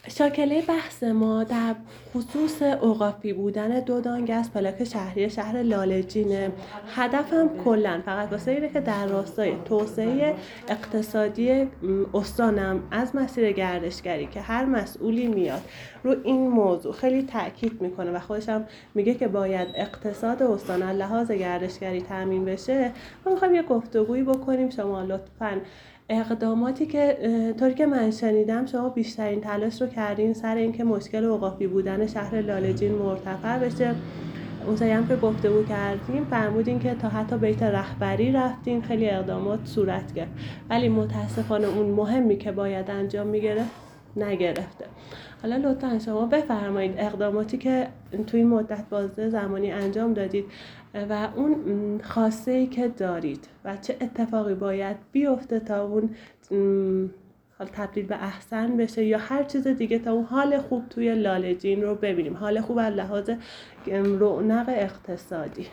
شاکله بحث ما در خصوص اوقافی بودن 2 دانگ از پلاک شهری شهر لاله‌جینه. هدفم کلاً فقط واسه اینه که در راستای توسعه اقتصادی استانم از مسیر گردشگری که هر مسئولی میاد رو این موضوع خیلی تاکید میکنه و خودشم میگه که باید اقتصاد استان از لحاظ گردشگری تامین بشه. ما میخوایم یه گفتگویی بکنیم. شما لطفاً اقداماتی که طوری که من شنیدم شما بیشترین تلاش رو کردین سر اینکه مشکل اوقافی بودن شهر لاله‌جین مرتفع بشه. اون سری هم که گفتگو کردیم فرمودین که تا حتی بیت رهبری رفتین، خیلی اقدامات صورت گرفت، ولی متاسفانه اون مهمی که باید انجام میگرفت نگرفته. حالا لطفاً شما بفرمایید اقداماتی که توی این مدت بازه زمانی انجام دادید و اون خاصه‌ای که دارید و چه اتفاقی باید بیفته تا اون حال تبدیل به احسن بشه یا هر چیز دیگه تا اون حال خوب توی لاله‌جین رو ببینیم، حال خوب از لحاظ رونق اقتصادی.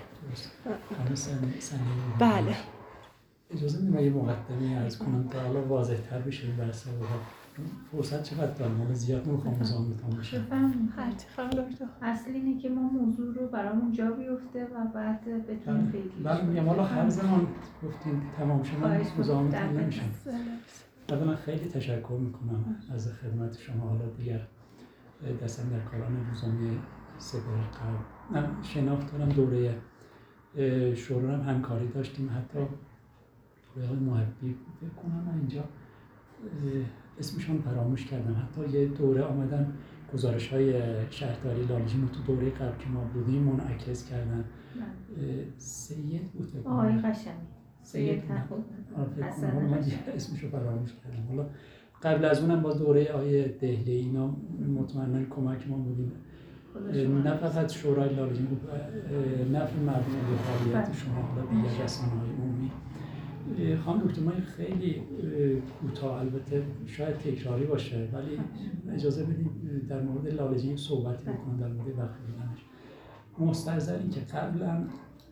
بله. اجازه میدم یه مقدمه عرض کنم تا حالا واضح تر بشه بحث فرصت چقدر دارم؟ زیاد نمیخوام مزاحمتون بشم. هرچی خواهم دکتر. اصل اینه که ما موضوع رو برامون جا بیفته و بعد بتونیم پیگیری کنیم. بله میگم حالا هر زمان گفتین تمام شد من مزاحمتون نمیشم. اولا خیلی تشکر میکنم از خدمت شما. حالا دیگر دستم در کاران روزانه سپر قبل شناخت دارم. دوره شورا هم همکاری داشتیم، حتی دوره محبی بکنم اینجا اسمشون فراموش کردم. حتی یه دوره آمدن گزارش‌های شهرداری لاله‌جین رو تو دوره قبل که ما بودیم منعکس کردن. سید بود آقای قشنگی سید من اسمش رو فراموش کردم. حالا قبل از اونم با دوره آیه دهلی اینا مطمئناً کمک ما بودیم، نه فقط شورای لاله‌جین بود، نفع مردم به فعالیت شما حالا دیگر رسانه‌های عمومی. خانم دکتر من خیلی کوتاه، البته شاید تکراری باشه ولی اجازه بدید در مورد لاله‌جین صحبتی بکنم، در مورد وقت بودنش. مستحضر این که قبلا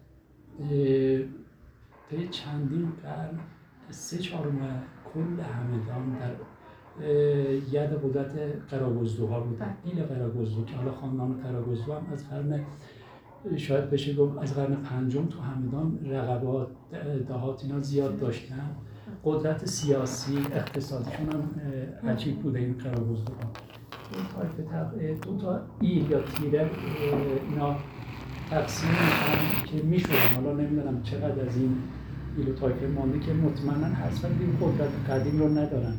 طی چندین قرن 3/4 کل همدان در ید قدرت قراگزدوها بودن. این قراگزدو که حالا خاندان قراگزدو هم از قرن شاید بشه گفت از قرن 5 تو همدان رقبات دهات اینا زیاد داشتن. قدرت سیاسی اقتصادیشون هم عجیب بوده این قراگزدوها. دو تا ایل یا تیره اینا تقسیم میشن که میشورن. حالا نمیدونم چقدر از این ایل و طایفه مانده که مطمئنا هست ولی این قدرت قدیم رو ندارن.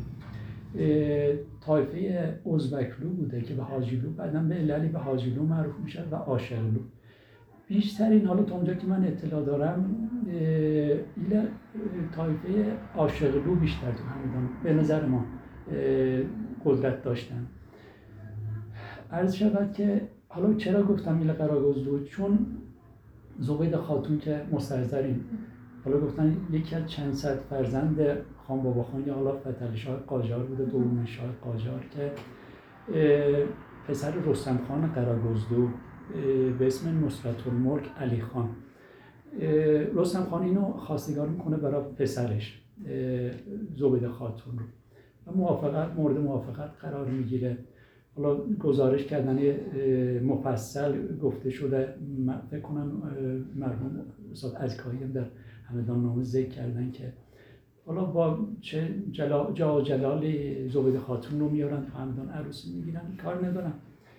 طایفه ازبکلو بوده که به حاجیلو، بعدا به عللی به حاجیلو معروف میشه و عاشقلو. بیشترین حالا تا اونجا که من اطلاع دارم ایل طایفه عاشقلو بیشتر تو همدان به نظر ما قدرت داشتن. عرض شود که حالا چرا گفتم ایل قراگزدو؟ چون زبید خاتون که مستحضرین حالا گفتن یکی از چند صد فرزند خان بابا خان یا حالا فتح شاه قاجار بوده، دومین شاه قاجار که پسر رستم خان قراگزدو به اسم نصرت‌الملک علی خان. رستم خان اینو خواستگار میکنه برای پسرش زبید خاتون رو و مورد موافقت قرار میگیره. حالا گزارش کردن مفصل گفته شده، فکر کنم مرحوم استاد ازکایی هم در همدان نامه ذکر کردن که حالا با چه جلال زبید خاتون رو میارن تو همدان عروسی میگیرن، کار ندارن.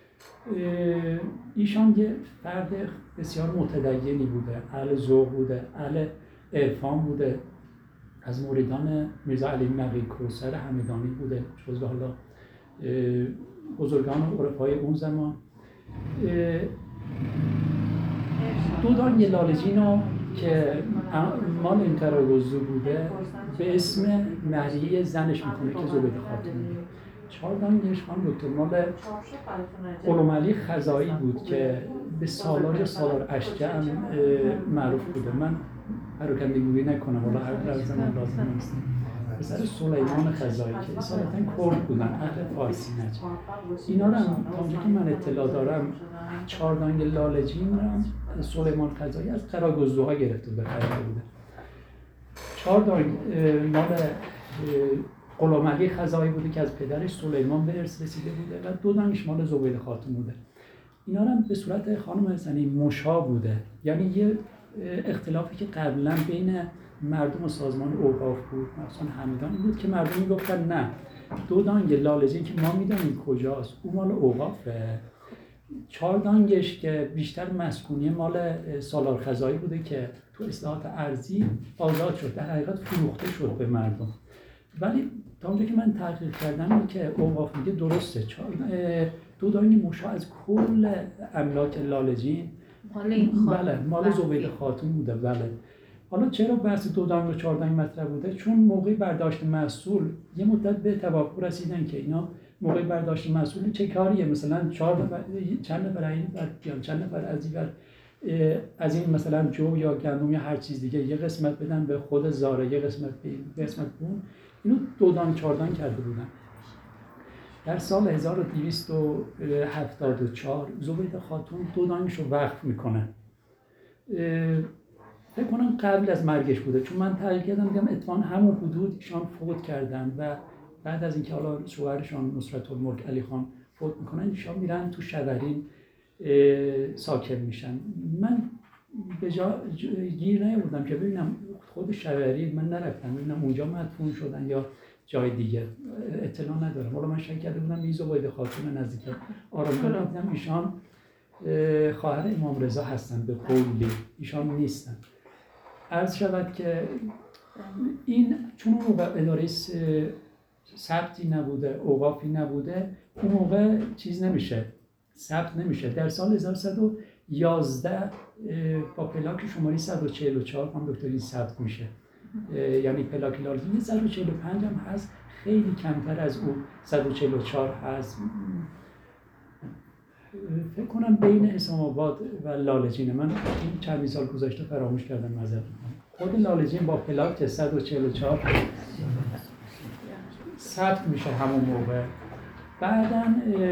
ایشان یه فرد بسیار متدینی بوده، اهل ذوق بوده، اهل عرفان بوده، از موریدان میرزا علی نقی کوثر همدانی بوده، جزو حالا بزرگان و عرفای اون زمان. دو دانگ لاله‌جین که مال این قراگزدو بوده به اسم مهریه زنش میکنه که زبید خاتون. 4 دانگش خانم دکتر مال غلام علی خزائی بود که به سالار یا سالار اشجع معروف بوده. من پراکندگی نکنم ولی هر زمان لازم نیست. پسر سلیمان خزائی که اصالتا کرد بودن، اهل فارسی نجد. اینا رو هم تا اونجا که من اطلاع دارم 4 دانگ لاله‌جین رو سلیمان خزائی از قراگزدوها گرفته بوده، خریده بوده. 4 دانگ مال غلام علی خزایی بوده که از پدرش سلیمان به ارث رسیده بوده و 2 دانگش مال زبیده خاتون بوده. اینا هم به صورت خانم حسنی مشا بوده، یعنی یه اختلافی که قبلا بین مردم و سازمان اوقاف بود مثلا همدان این بود که مردم میگفتن نه 2 دانگ لالجین که ما میدونیم کجاست اون مال اوقافه، 4 دانگش که بیشتر مسکونی مال سالار خزایی بوده که تو اصلاحات ارضی آزاد شد، در حقیقت فروخته شد به مردم. ولی تا اونجا که من تحقیق کردم این که اوقاف میگه درسته 2 دانگ مشا از کل املاک لالجین بله مال زبیده خاتون بوده. بله حالا چرا بحث 2 دانگ و 4 دانگ مطرح بوده؟ چون موقع برداشت محصول یه مدت به توافق رسیدن که اینا موقع برداشت محصول چه کاریه، مثلا 4 نفر چند نفر این بیان چند نفر از این مثلا جو یا گندم یا هر چیز دیگه یه قسمت بدن به خود زاره یه قسمت به این قسمت بون، اینو 2 دانگ 4 دانگ کرده بودن. در سال 1274 زبیده خاتون 2 دانگش رو وقف میکنه. فکر کنم قبل از مرگش بوده، چون من تحقیق کردم دیدم اتفاقا همون حدود ایشان فوت کردن و بعد از اینکه حالا شوهرشان نصرت الملک علی خان فوت میکنن ایشان میرن تو شورین ساکن میشن. من به جا گیر نیاوردم که ببینم خود شورین من نرفتم ببینم اونجا مدفون شدن یا جای دیگه، اطلاع ندارم. حالا من شک کرده بودم این زبیده خاتون نزدیک آرامگاه دیدم ایشان خواهر امام رضا هستن به قولی، ایشان نیستن. عرض شود که این چون اون موقع اداره ثبتی نبوده اوقافی نبوده اون موقع چیز نمیشه ثبت نمیشه. در سال 1111 با پلاک شماره 144 هم دکتری ثبت میشه، یعنی پلاک لالجین 145 هم هست، خیلی کمتر از اون 144 هست. فکر کنم بین حسام آباد و لالجین من این چند سال گذشته فراموش کردم معذرت می‌خوام. خود لالجین با پلاک 144 ثبت میشه همون موقع. بعداً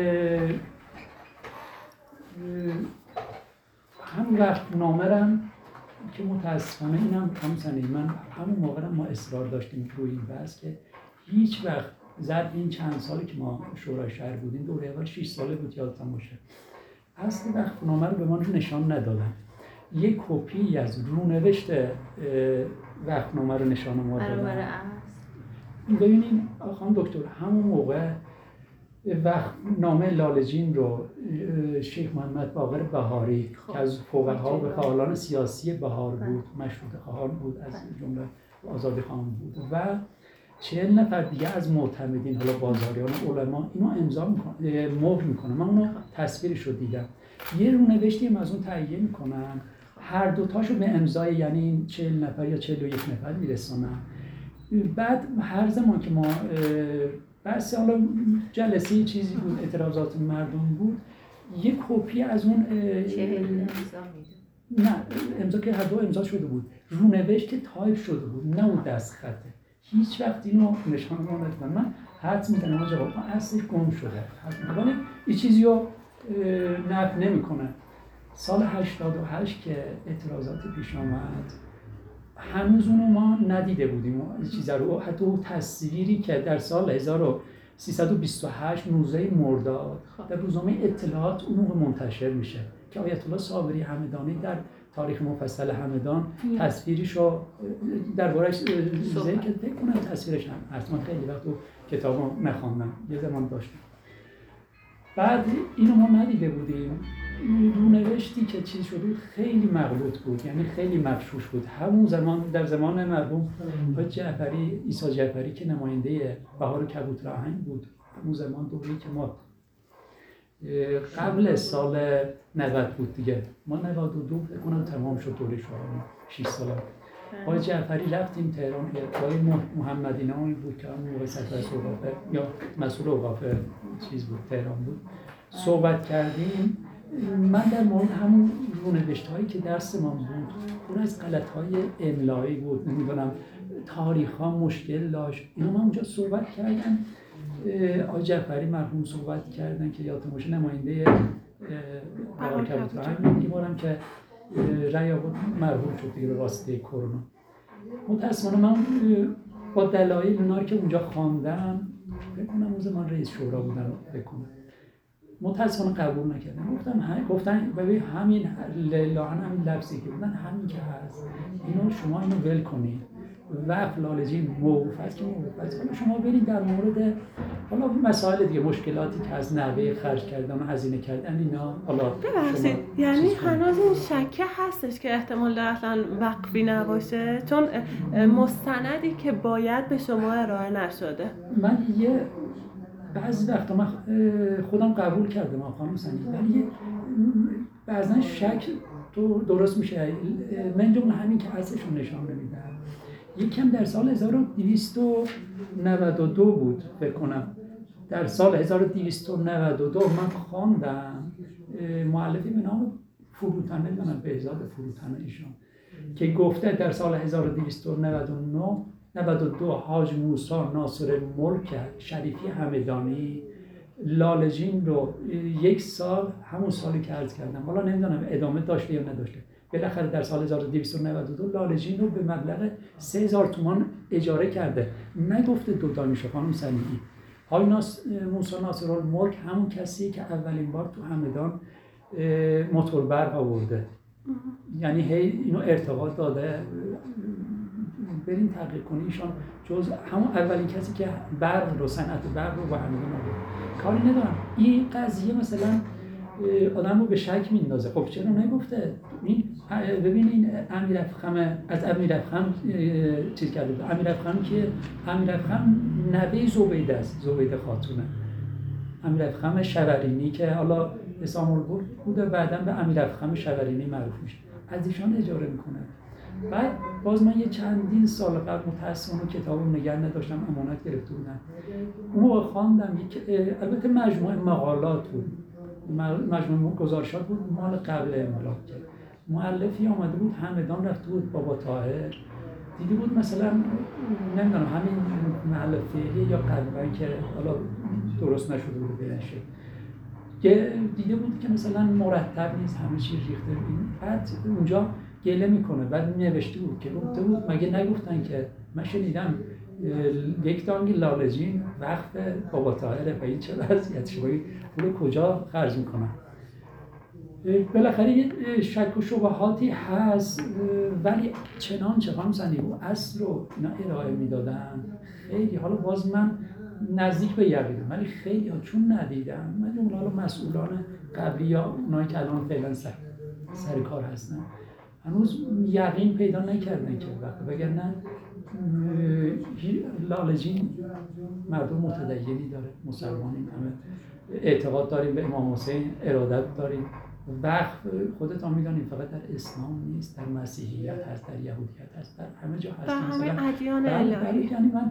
هم وقت نامرم که متاسفانه اینم همسنی من همون موقع ما اصرار داشتیم روی این بحث که هیچ وقت ظرف این چند سالی که ما شورای شهر بودیم دوره اول 6 ساله بود یادتون باشه اصل وقتنامه رو به ما نشان ندادن. یک کپی از رونوشت وقتنامه رو نشان ما دادن. ببینید خانم دکتر همون موقع وقتنامه لالجین رو شیخ محمد باقر بهاری که از فقها و فعالان سیاسی بهار بود، مشروطه خواهان بود، از جمله آزادی خواهان بود و 40 نفر دیگه از معتمدین حالا بازاریان علما اینو امضا میکنن مهر میکنن. من اونو تصویرش رو دیدم. یه رونوشتی هم از اون تهیه میکنن، هر دوتاشو به امضای یعنی 40 نفر یا 41 نفر میرسونن. بعد هر زمان که ما بحث حالا جلسه چیزی بود اعتراضات مردم بود یک کپی از اون 40 امضا میده نه امضا که هر دو امضا شده بود، رونوشت تایپ شده بود نه اون دست خطه. هیچ وقت اینو نشان ندادن. من حدس میزنم جواب اصلش گم شده ولی این چیزی رو نفی نمیکنه. سال 88 که اعتراضات پیش آمد هنوز اونو ما ندیده بودیم این چیزا رو. حتی اون تصویری که در سال 1328 19 مرداد در روزنامه اطلاعات اون موقع منتشر میشه که آیت الله صابری همدانی در تاریخ مفصل همدان تصویرشو درباره‌اش ذکر فکر کنم تصویرش هم حتما خیلی وقت تو کتابو نخوندم یه زمان داشتم. بعد اینو ما ندیده بودیم. رونوشتی که چیز شده بود خیلی مغلوط بود، یعنی خیلی مغشوش بود. همون زمان در زمان مرحوم حاج جعفری عیسی جعفری که نماینده بهار کبوتر آهنگ بود، همون زمان دوره‌ای که ما قبل سال 90 بود دیگه، ما 92 فکر کنم تمام شد دوره شاهنامه 6 سال. حاج جعفری رفتیم تهران، آقای محمدی نامی بود که همون موقع سرپرست اوقاف یا مسئول اوقاف چیز بود تهران بود، صحبت کردیم. من در مورد همون رونوشت‌هایی که دست من بود پر از غلط‌های املایی بود، نمیدونم تاریخ‌ها مشکل داشت، اینو من اونجا صحبت کردم. آقای جعفری مرحوم صحبت کردن که یادتون باشه نماینده بهار کبوتر میگم که رأی آورد مرحوم شد دیگه به واسطه کرونا. متأسفانه من با دلایل اونا رو که اونجا خواندم، فکر کنم اون زمان رئیس شورا بودن، فکر کنم متاسفانه قبول نکردن. گفتن ببین همین لاحن همین لفظی که بودن همین که هست، اینو شما اینو ول کنید. وقت لالجی موقوف است که موقوف است. حالا شما برید در مورد حالا مسائل دیگه، مشکلاتی که از نحوه خرج کردن و هزینه کردن اینا، حالا ببخشید یعنی هنوز این شکه هستش که احتمال داره اصلا وقفی نباشه، چون مستندی که باید به شما ارائه نشده. من بعضی وقتا من خودم قبول کردم خانم سنی، ولی بعضا شک تو درست میشه. من جمله همین که اصلشون نشان نمیدن. یکم در سال 1292 بود فکر کنم، در سال 1292 من خواندم مؤلفی به نام فروتنه، من بهزاد فروتنه ایشان، که گفته در سال 1292 حاج موسی ناصر ملک شریفی همدانی لالجین رو یک سال، همون سالی که عرض کردم، حالا نمیدونم ادامه داشته یا نداشته، بالاخره در سال 1292 لالجین رو به مبلغ 3000 تومان اجاره کرده. نگفته دودانیشو خانم سمیعی. های موسی ناصر الملک همون کسی که اولین بار تو همدان موتور برق آورده، یعنی هی اینو ارتقا داده. برین تحقیق کنی، ایشان جز همون اولین کسی که برق رو، صنعت برق رو با همدان آورده. کاری ندارم این قضیه مثلا آدم رو به شک میندازه. خب چرا نگفته؟ این ببینین امیرافخم از امیرافخم چیز کرده بود. امیرافخم که امیرافخم نوه زبیده است، زبیده خاتونه. امیرافخم شورینی که حالا اسام البرد بوده، بعداً به امیرافخم شورینی معروف میشه، از ایشان اجاره میکنه. بعد باز من یه چندین سال قبل متأسفانه کتابو نگه نداشتم، امانت گرفته بودم. اون موقع خواندم، البته مجموعه مقالات بود، مجموعه گزارشات بود مال قبل انقلاب. که مؤلفی آمده بود همدان، رفته بود بابا طاهر، دیده بود مثلا نمیدونم همین محل فعلی یا قبلا که حالا درست نشده بود بنشه، دیده بود که مثلا مرتب نیست، همه چیز ریخته. بعد اونجا گله میکنه، بعد نوشته بود که گفته بود مگه نگفتن که من شنیدم یک دانگ لالجین وقف بابا طاهره و این چه وضعیت شبایی پول کجا خرج میکنن. بالاخره یه شک و شبهاتی هست، ولی چنانچه خانم سنی و اصل رو اینا ارائه میدادن خیلی. حالا باز من نزدیک به یقینم، ولی خیلی ها چون ندیدم، من جمله حالا مسئولان قبلی یا اونایی که الان فعلا سر کار هستن هنوز یقین پیدا نکردن که وگرنه لالجین مردم متدینی داره، مسلمانیم، همه اعتقاد داریم به امام حسین، ارادت داریم. وقت خودتان میدونید فقط در اسلام نیست، در مسیحیت هست، در یهودیت هست، در همه جا هست. در همه ادیان الهی. یعنی من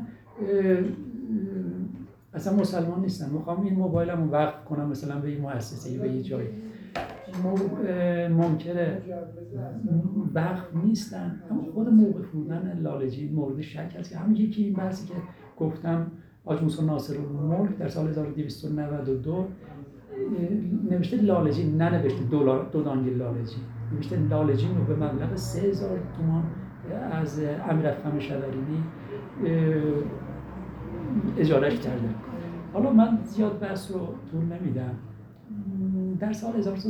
اصلا مسلمان نیستم، میخوام این موبایلمو وقف کنم مثلا به این مؤسسه به یه جایی، منکر وقف نیستن، اما خود موقف بودن لالجی مورد شک هست. که همین یکی این بحثی که گفتم، حاج موسی ناصر الملک در سال 1292 نوشته لالجی، ننوشته دودانگ لالجی، نوشته لالجی رو به مبلغ 3000 تومان از امیرافخم شورینی اجارهش کرده. حالا من زیاد بحث رو طول نمیدم. در سال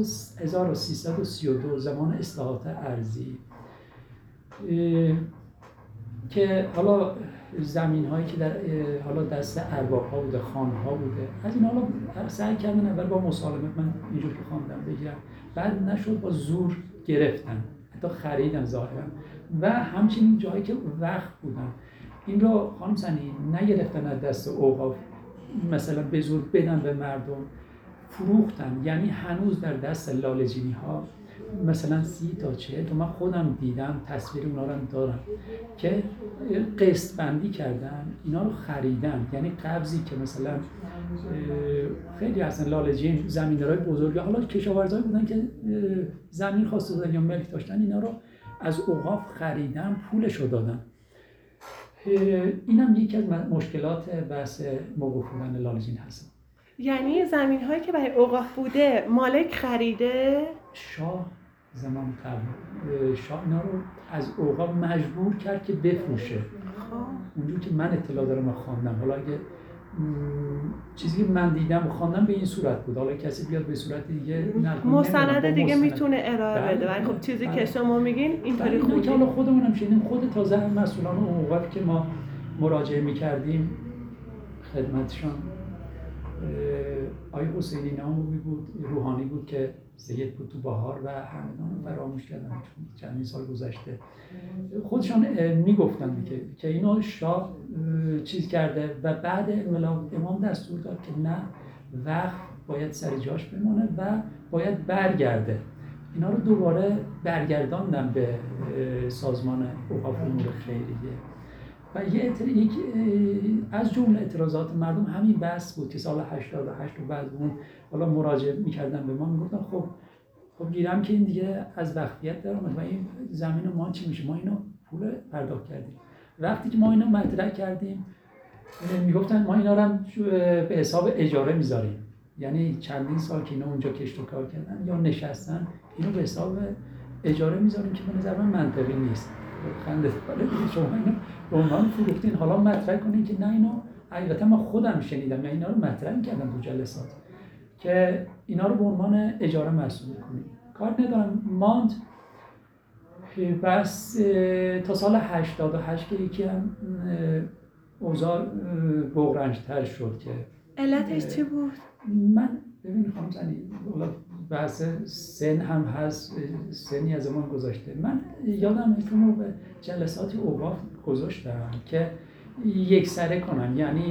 1332 زمان اصلاحات ارضی که حالا زمین هایی که در حالا دست ارباب ها بوده، خان ها بوده، از این حالا سعی کردن اول با مسالمت، من اینجور که خواندم بگیرم، بعد نشد با زور گرفتن، حتی خریدن ظاهرا، و همچنین جایی که وقف بودن این رو خانم سنی نگرفتن از دست اوقاف مثلا به زور بدن به مردم، فروختن. یعنی هنوز در دست لالجینی ها مثلا 30 تا 40 تا من خودم دیدم، تصویر اونا رو دارم که قسط بندی کردن، اینا رو خریدن. یعنی قبضی که مثلا خیلی اصلا لالجین زمیندارای بزرگ، حالا کشاورزایی بودن که زمین خواسته بودن یا ملک داشتن، اینا رو از اوقاف خریدن، پولش رو دادن. اینم یکی از مشکلات بحث موقوف بودن لالجین هست. یعنی زمین هایی که برای اوقاف بوده مالک خریده، شاه زمان قبل شاه اینا رو از اوقاف مجبور کرد که بفروشه. اونجور که من اطلاع دارم و خواندم، حالا اگه چیزی که من دیدم و خواندم به این صورت بود، حالا کسی بیاد به صورت دیگه مستند دیگه میتونه ارائه بده، ولی خب چیزی که شما میگین اینطوری خوندیم که حالا خوندیم. خودمونم شنیدیم. خود تازه مسئولان اوقاف که ما مراجعه میکردیم خدمتشان، آقای حسینی نامی بود، روحانی بود که سید بود تو بهار و همدان فراموش کردن چون چندین سال گذشته. خودشان میگفتن که اینو شاه چیز کرده و بعد انقلاب امام دستور داد که نه، وقت باید سر جاش بمانه و باید برگرده. اینا رو دوباره برگرداندن به سازمان اوقاف امور خیریه و از جمله اعتراضات مردم همین بحث بود که سال 88 و بعد اون حالا مراجعه میکردن به ما، میگفتن خب گیرم که این دیگه از وقفیت در اومد و این زمین ما چی میشه؟ ما اینو پول پرداخت کردیم. وقتی که ما اینو مطرح کردیم میگفتن ما اینا رو هم به حساب اجاره میذاریم، یعنی چندین سال که اینا اونجا کشت و کار کردن یا نشستن اینو به حساب اجاره میذاریم که به نظر من منطقی نیست. خنده داره شما اینو به عنوان فروختین، حالا مطرح کنین که نه، اینو حقیقتا من خودم شنیدم یا اینا رو مطرح کردم تو جلسات که اینا رو به عنوان اجاره محسوب کنیم. کار ندارم. ماند بس تا سال 88 که یکی هم اوضاع بغرنج‌تر شد که علتش چی بود؟ من ببین خانم زنی، بحث سن هم هست، سنی از زمان گذاشته. من یادم رو به جلسات اوقاف گذاشتم که یک سره کنن، یعنی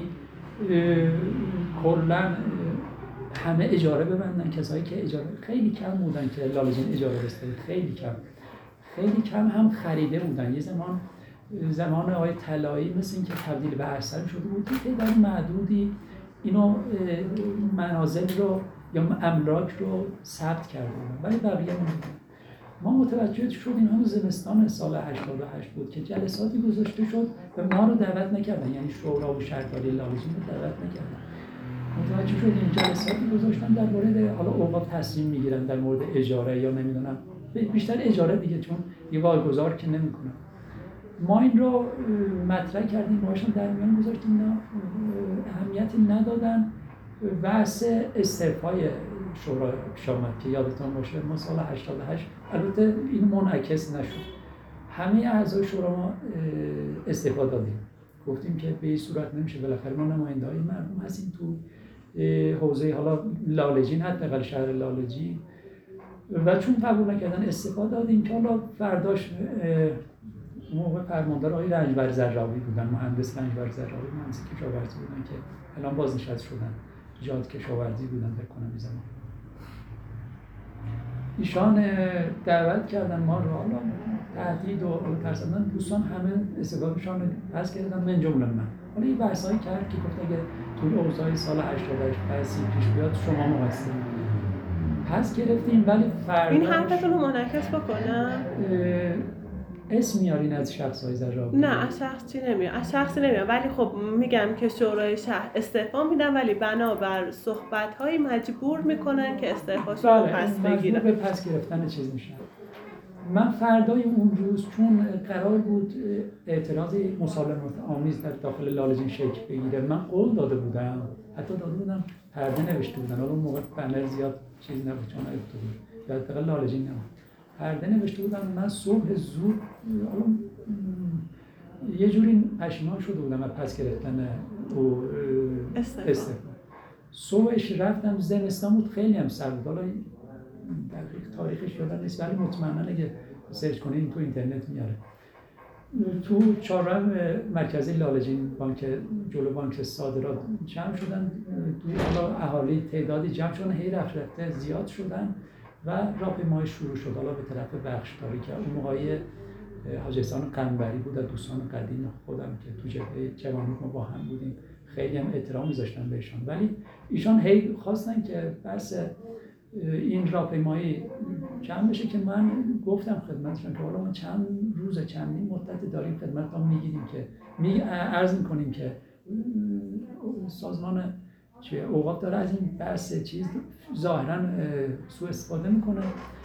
کلا همه اجاره ببندن. کسایی که اجاره خیلی کم بودن که لالجین اجاره بسته، خیلی کم هم خریده بودن. یه زمان آقای طلایی مثل این که تبدیل به ارسل شده بود که تعداد معدودی اینو منازل رو یا املاک رو ثبت کرده بودن، ولی بقیه نمیدونن. ما متوجه شدیم همون زمستان سال 88 بود که جلساتی گذاشته شد و ما رو دعوت نکردن، یعنی شورا و شهرداری لالجین رو دعوت نکردن. متوجه شدیم جلساتی گذاشتن در مورد حالا اوقاف تصمیم میگیرن در مورد اجاره یا نمیدونم، بیشتر اجاره دیگه، چون یه واگذار که نمیکنن. ما این رو مطرح کردیم، باشون در میان گذاشتیم، اینا اهمیتی ندادن. بحث استعفای شورا شامت که یادتون باشه ما سال 88 البته این منعکس نشد، همه اعضای شورا ما استعفا دادیم، گفتیم که به این صورت نمیشه، بالاخره ما نماینده‌های مردم هستیم تو حوزه حالا لالجین، حداقل شهر لالجین، و چون قبول نکردن استعفا دادیم که حالا فرداش موقع فرماندار آقای رنجبر زراوی بودن، مهندس رنجبر زراوی، مهندس کشاورزی بودن که الان بازنشسته شدن، جهاد کشاورزی بودن بکنم این زمان. ایشان دعوت کردن ما رو، حالا تهدید و ترساندن، دوستان همه استعفاشون پس گرفتن من جمله من. حالا این بحثایی کرد که گفت اگه طول اوضاع سال 88 بحثی پیش بیاد شما مقصرین. پس گرفتیم، ولی فردا این حرفتون رو منعکس بکنم. اسم میارین از شخص‌های زراوی؟ نه از شخصی نمیاد، ولی خب میگم که شورای شهر استعفا میدن ولی بنابر صحبت‌های مجبور میکنن که استعفاشون رو پس بگیرن. مجبور به پس گرفتن چیز میشن. من فردای اون روز چون قرار بود اعتراض مسالمت آمیز در داخل لالجین شکل بگیره، من قول داده بودم، حتی داده بودم پرده نوشته بودن، حالا اون موقع بنر زیاد چیز نبود چون نوشته بود، در داخل لالجین نبود، پرده نوشته بودم. من صبح زود حالا یه جوری پشیمان شده بودم از پس گرفتن استعفا. صبحش رفتم، زمستان بود، خیلی هم سرد بود، حالا دقیق تاریخش یادم نیست ولی مطمئنا اگه سرچ کنین تو اینترنت میاره. تو چهارراه مرکزی لالجین بانک جلو بانک صادرات جمع شدن، توی حالا اهالی تعدادی جمع شدن، هی رفته زیاد شدن و راهپیمایی شروع شد حالا به طرف بخشداری که اون موقع حاج احسان قنبری بود، دوستان قدیم خودم که تو جبهه جوانیک ما با هم بودیم، خیلی هم احترام می‌ذاشتن بهشون، ولی ایشان هی خواستن که بس این راهپیمایی جمع بشه که من گفتم خدمتشون که حالا ما چندین مدت داریم خدمتتون میگیریم که عرض میکنیم که سازمان اوقاف داره از این بحث چیز ظاهرا سوء استفاده میکنه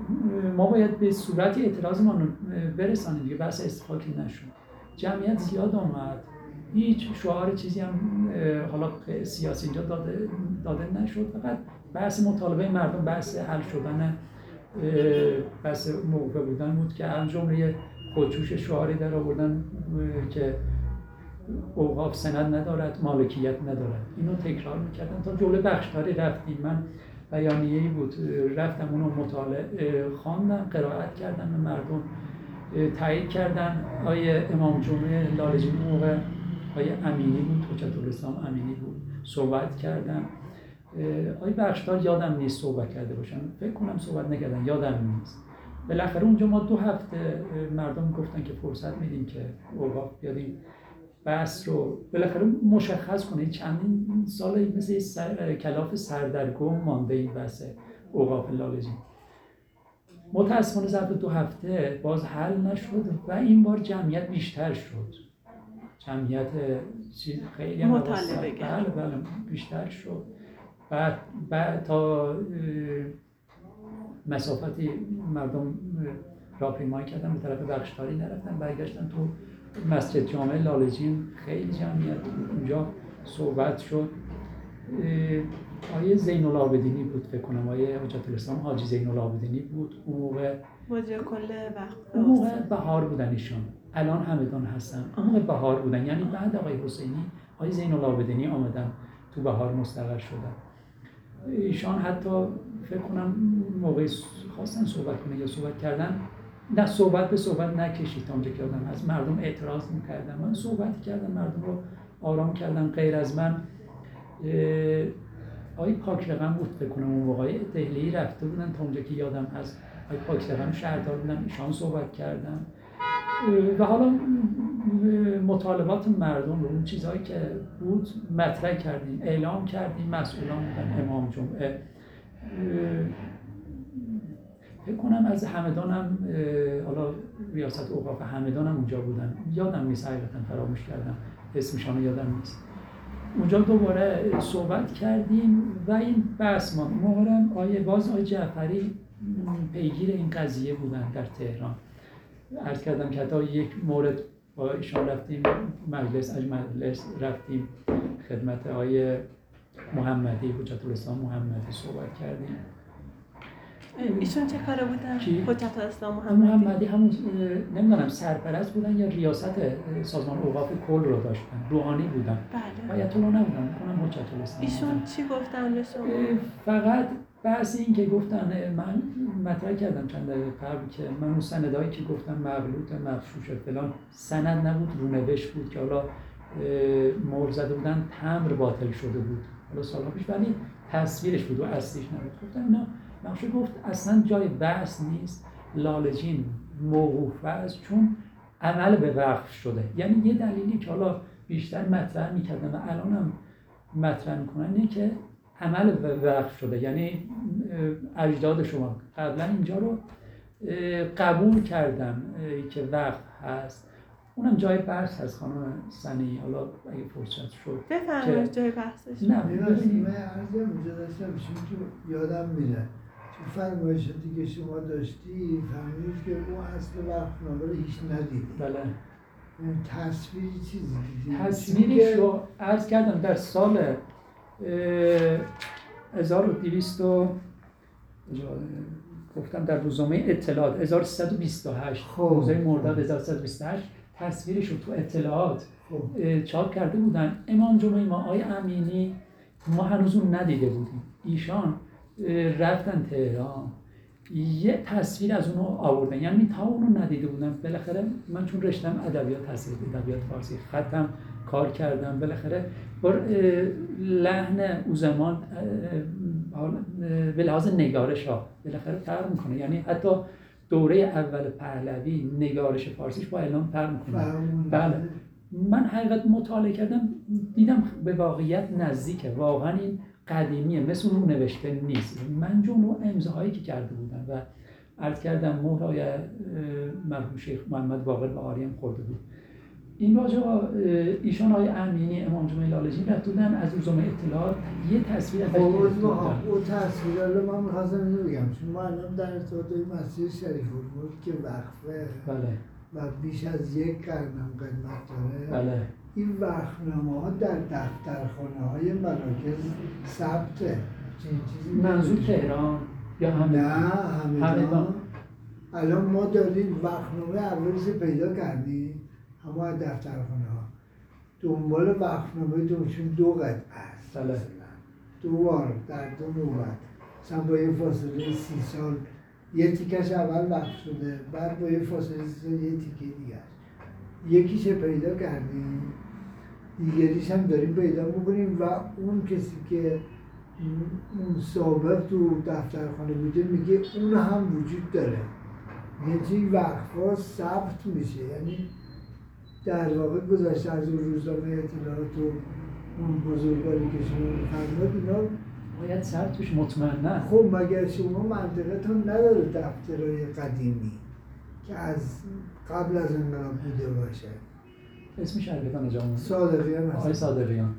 ما باید به صورتی اعتراضمان برسانیم دیگه، بحث استفاده نشد. جمعیت زیاد آمد، هیچ شعار چیزی هم حالا سیاسی اینجا داده نشد، فقط بحث مطالبه مردم، بحث حل شدن، بحث موقع بودن بود که از جمله خودجوش شعاری در آوردن که اوقاف سند ندارد، مالکیت ندارد. اینو تکرار میکردن تا جلوی بخشداری رفتیم. من بیانیه‌ای بود رفتم اونو مطالعه خواندم، قرائت کردم به مردم، تایید کردن. آیه امام جمعه لالجی موقع آیه امینی بود، حجت الاسلام امینی بود، صحبت کردم. آیه بخشدار یادم نیست صحبت کرده باشم، فکر کنم صحبت نکردن، یادم نیست. بالاخره اونجا ما 2 هفته مردم گفتن که فرصت میدیم که اوقاف بیاریم بحث رو بالاخره مشخص کنه. چندین سال مثل کلاف سردرگم مانده این بحث اوقاف لالجی. متاسفانه ظرف 2 هفته باز حل نشد و این بار جمعیت بیشتر شد. جمعیت خیلی مطالبه بله بیشتر شد. بعد تا مسافتی مردم راهپیمایی کردن به طرف بخشداری نرفتن، برگشتن تو مسجد جامع لالجین. خیلی جمعیت بود اونجا، صحبت شد. آیه زین العابدینی بود فکر کنم، آیه حجت الاسلام حاجی زین العابدینی بود. اون موقع اون موقع بهار بودن ایشان، الان همدان هستن. اون موقع بهار بودن، یعنی بعد آقای حسینی آیه زین العابدینی آمدن تو بهار مستقر شدن. ایشان حتی فکر کنم موقعی خواستن صحبت کنه یا صحبت کردن، نه صحبت به صحبت نکشید. تا اونجا که آدم از مردم اعتراض میکردن، من صحبت کردم، مردم رو آرام کردم. غیر از من آقای پاک رقم بود فکر کنم اون موقع دهلی رفته بودن، تا اونجا که یادم هست آقای پاک رقم شهردار بودن، ایشان صحبت کردن و حالا مطالبات مردم رو، اون چیزهایی که بود مطرح کردیم، اعلام کردیم. مسئولان بودن، امام جمعه، فکر کنم از همدان هم حالا ریاست اوقاف همدان هم اونجا بودن، یادم نیست حقیقتا، فراموش کردم اسمشان، یادم نیست. اونجا دوباره صحبت کردیم و این بحث ما موقعم آیه جعفری پیگیر این قضیه بودن در تهران. عرض کردم که حتی یک مورد با ایشان رفتیم مجلس، از مجلس رفتیم خدمت آیه محمدی، حجت الاسلام محمدی صحبت کردیم. ایشون چه کاره بودن؟ حجت الاسلام محمدی همون نمیدونم سرپرست بودن یا ریاست سازمان اوقاف کل رو داشتن، روحانی بودن. بله. آیت الله نبودن، می‌کنم حجت الاسلام. ایشون چی گفتن به شما؟ فقط بحث این که گفتن، من مطرح کردم چند دقیقه قبل که من اون سندایی که گفتم مغلوط، مغشوش فلان، سند نبود، رونوشت بود که حالا مهر زده بودن، تمبر باطل شده بود حالا سال‌ها پیش، ولی تصویرش بود و اصلیش نبود. گفتم اینا نقشه، گفت اصلا جای بحث نیست، لالجین موقوف است چون عمل به وقف شده. یعنی یه دلیلی که حالا بیشتر مطرح می‌کردن و الان هم مطرح می‌کنن اینه که عمل به وقف شده، یعنی اجداد شما قبلا اینجا رو قبول کردن که وقف هست. اونم جای بحث هست خانم سنی، حالا اگه فرصت شد بفرمایید جای بحثش. نه ببینید من عرض اونجا داشتم چون یادم میره تو فرمایشاتی که شما داشتی فهمید که اون اصل وقفنامه رو هیچ ندید. بله. تصویری چیزی دیدید؟ تصویرش رو عرض کردم در سال 1200 گفتم در روزنامه اطلاعات 1328 روزه مرداد 1328 تصویرش رو تو اطلاعات چاپ کرده بودن. امام جمعه ما آقای امینی ما هنوز اون ندیده بودیم، ایشان رفتن تهران یه تصویر از اونو آوردن، یعنی تا اونو ندیده بودم. بالاخره من چون رشتم ادبیات هست، ادبیات فارسی، خطم کار کردم، بالاخره با لحن او زمان به لحاظ نگارش ها بالاخره فرق میکنه. یعنی حتی دوره اول پهلوی نگارش فارسیش با الان فرق میکنه. بله. من حقیقت مطالعه کردم دیدم به واقعیت نزدیکه، واقعا این قدیمیه، مثل اون نوشته نیست. من جمله امضاهایی که کرده بودم و عرض کردم مهرای مرحوم شیخ محمد باقر بهاری هم خورده بود، این راجع ایشان آقای امینی امام جمعه لاله‌جین رفت بودن از روزنامه اطلاعات یه تصویر ازش گرفته بودن. اون تصویر رو من می‌خواستم اینو بگم چون ما الان در ارتباط با مسجد شریف الملک که وقفه بله و بیش از یک قرنم قدمت داره بله این وقفنامه‌ها در دفترخانه‌های مراکز ثبته. چنین چیزی منظور نیست. تهران یا نه همدان؟ همدان. الان ما داریم وقفنامه اولش پیدا کردیم اما از دفترخانه ها دنبال وقفنامه چون 2 قطعه است بله. مثلا 2 بار در 2 نوبت مثلا با یه فاصله 30 سال یه تیکش اول وقف شده بعد با یه فاصله 30 سال یه تیکه دیگه یکیش پیدا کردیم دیگریش هم داریم پیدا میکنیم و اون کسی که اون سابق تو دفترخانه بوده میگه اون هم وجود داره، یعنی وقفا ثبت میشه، یعنی در واقع گذشته از اون روزنامه اطلاعات و اون بزرگواری که شما فرمود اینا باید ثبتش مطمئنه. خب مگر شما منطقتون نداره دفترهای قدیمی که از قبل از انقلاب بوده باشه؟ اسمش شرکتان جامعه صادقیان آقای صادقیان.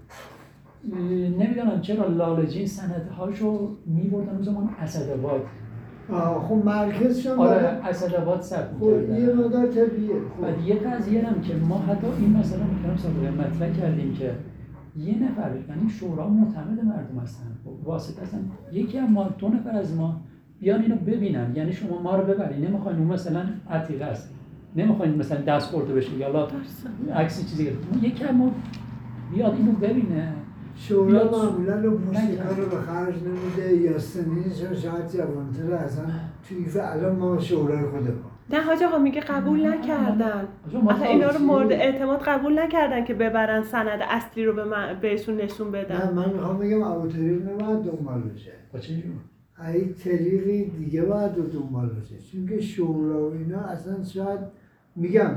نمیدونم چرا لاله‌جین سندهاشو میبردن اون زمان اسدآباد. خب مرکزشون آره اسدآباد ثبت خب می‌کردن. یه مقدار طبیعیه. بعد یه قضیه هم که ما حتی این مثلا می‌کنم صادقیان مطرح کردیم که یه نفر یعنی شورا معتمد مردم هستن، واسطه هستن، یکی هم ما 2 نفر از ما بیان اینو ببینن، یعنی شما ما رو ببرین، نمیخواین اون مثلا عتیقه است، نمیخواین مثلا دست خورده بشه یا عکس چیزی گرفت، یکی هم ما بیاد اینو ببینه. شورا معمولا رو موسیقی رو به خرج نمیده یا سنینشون شاید جوانتر اصلا توی الان ما شورای خودمون نه حاج آقا میگه قبول نکردن، اصلا اینا رو مورد اعتماد قبول نکردن که ببرن سند اصلی رو بهشون نشون بدن. نه من میخوام بگم ابوطریق نباید دنبال بشه، با چه جور؟ ای طریقی دیگه باید دنبال بشه، چون که شورا و اینا اصلا شاید میگم